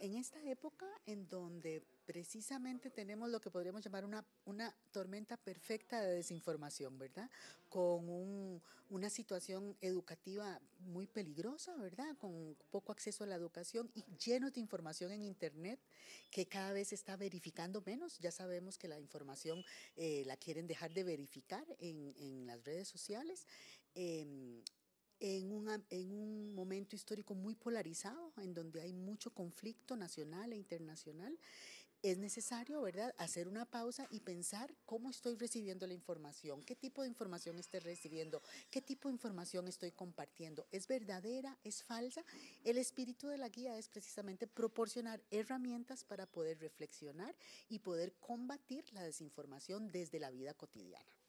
en esta época en donde precisamente tenemos lo que podríamos llamar una tormenta perfecta de desinformación, ¿verdad? Con una situación educativa muy peligrosa, ¿verdad? Con poco acceso a la educación y lleno de información en Internet que cada vez está verificando menos. Ya sabemos que la información la quieren dejar de verificar en las redes sociales. Eh, en un momento histórico muy polarizado, en donde hay mucho conflicto nacional e internacional, es necesario, ¿verdad?, hacer una pausa y pensar cómo estoy recibiendo la información, qué tipo de información estoy recibiendo, qué tipo de información estoy compartiendo, es verdadera, es falsa. El espíritu de la guía es precisamente proporcionar herramientas para poder reflexionar y poder combatir la desinformación desde la vida cotidiana.